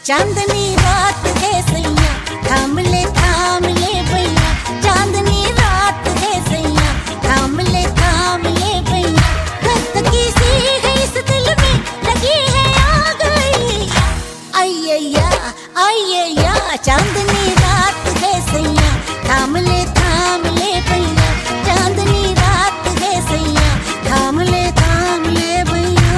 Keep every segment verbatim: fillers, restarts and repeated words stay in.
चांदनी रात है सैया, थाम ले थाम ले भैया। चांदनी रात है सैया, थाम ले थाम ले भैया। धधकी सी है इस दिल में, लगी है आग भैया। अय्या अय्या चांदनी रात है सैया, थाम ले थाम ले भैया। चांदनी रात है सैया, थाम ले थाम ले भैया।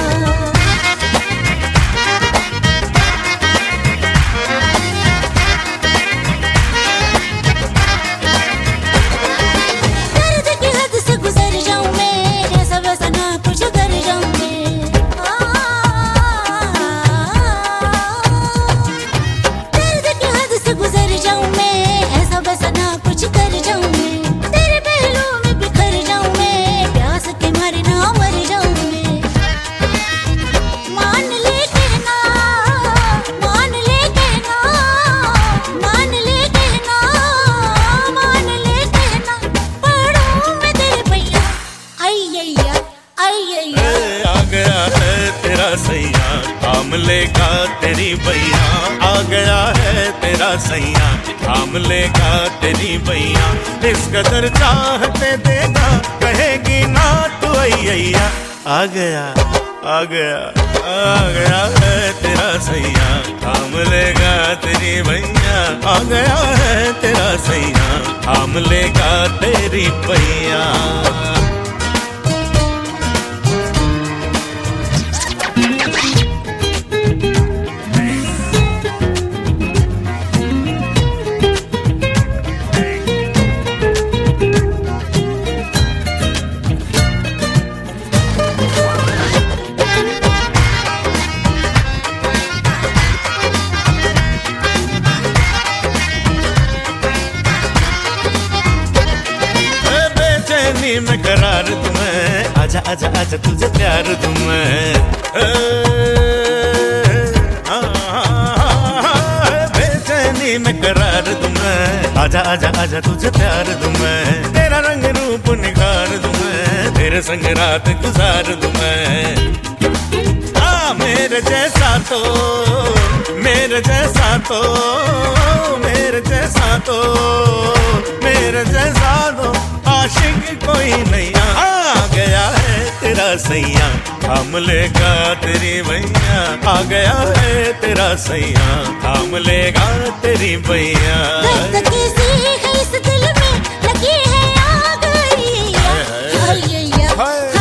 सैया थाम लेगा तेरी भैया, आ गया है तेरा सैया थाम लेगा तेरी भैया। इस कदर चाहते देगा, कहेगी ना तू अय्या। आ गया आ गया आ गया है तेरा सैया, थाम लेगा तेरी भैया। आ गया है तेरा सैया, थाम लेगा तेरी भैया। में करार तुम्हें, आजा आजा आजा तुझे प्यार तुम्हें। बेचैनी में करार तुम्हें, आजा आजा आजा तुझे प्यार तुम्हें। तेरा रंग रूप निखार तुम्हें, तेरे संग रात गुजार तुम्हें। आ मेरे जैसा तो मेरे जैसा तो मेरे जैसा तो मेरे जैसा तो आशिक कोई नहीं। आ गया है तेरा सैया, थाम लेगा तेरी भैया। आ गया है तेरा सैया, थाम लेगा तेरी भैया। धधकी सी है इस दिल में, लगी है आग भैया।